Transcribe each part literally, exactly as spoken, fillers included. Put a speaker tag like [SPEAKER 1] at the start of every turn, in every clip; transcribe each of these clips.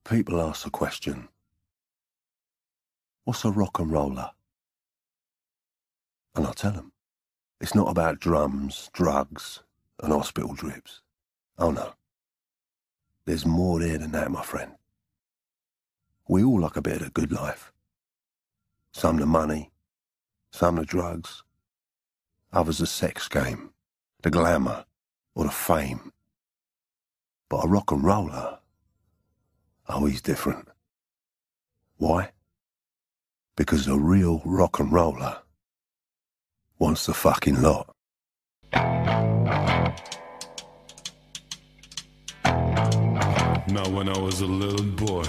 [SPEAKER 1] People ask the question, what's a rock and roller? And I tell them, it's not about drums, drugs, and hospital drips. Oh no. There's more there than that, my friend. We all like a bit of the good life. Some the money, some the drugs, others the sex game, the glamour, or the fame. But a rock and roller, oh, he's different. Why? Because a real rock and roller wants the fucking lot.
[SPEAKER 2] Now when I was a little boy,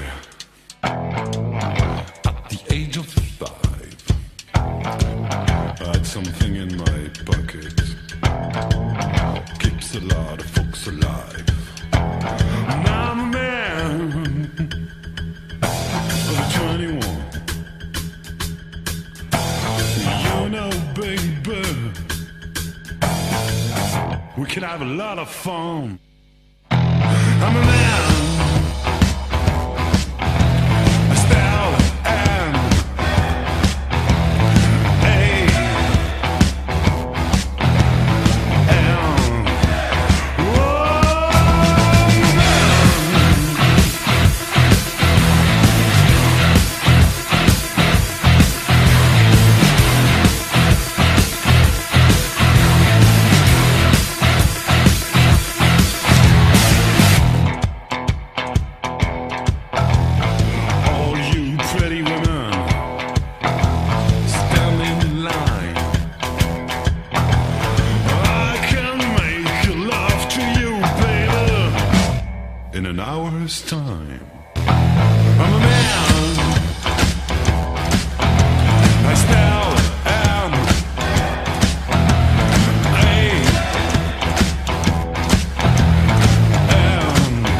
[SPEAKER 2] at the age of five, I had something in my pocket, keeps a lot of folks alive. Now I'm a man of twenty-one. You know, baby, we can have a lot of fun. I'm a man. In an hour's time, I'm a man. I spell M A M.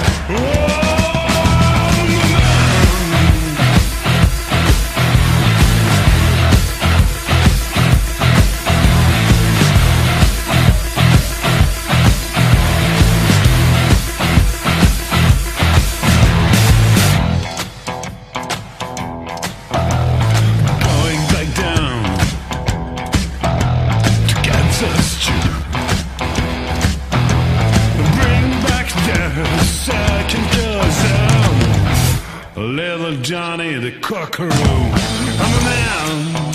[SPEAKER 2] Little Johnny the Cockaroo. I'm a man.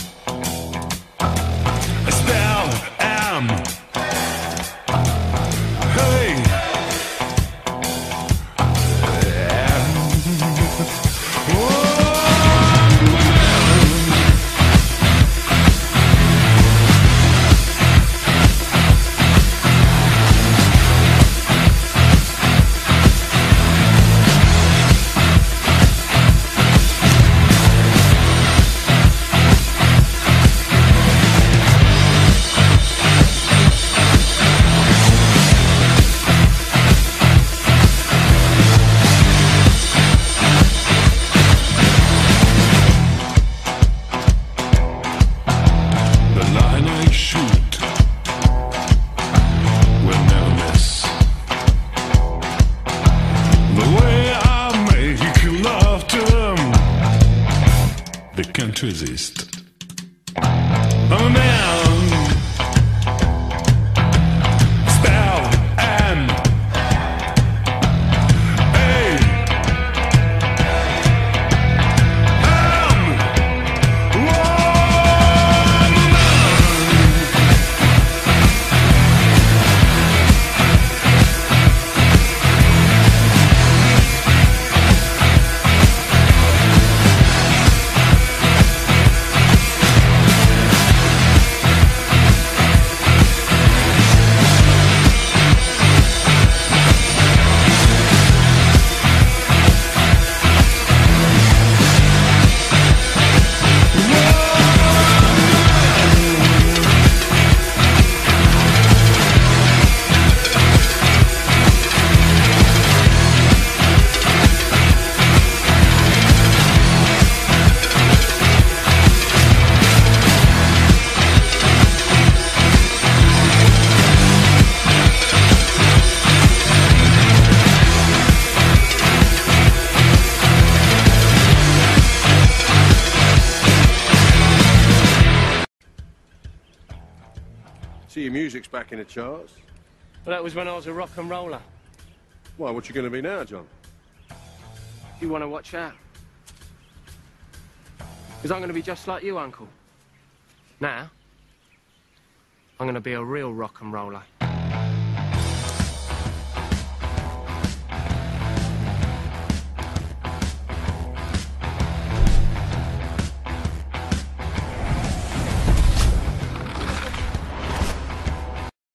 [SPEAKER 2] I spell M. Hey. They can't resist. I'm a man. Spell M A M.
[SPEAKER 1] See, your music's back in the charts.
[SPEAKER 3] Well, that was when I was a rock and roller.
[SPEAKER 1] Why, what you going to be now, John?
[SPEAKER 3] You want to watch out? Because I'm going to be just like you, Uncle. Now, I'm going to be a real rock and roller.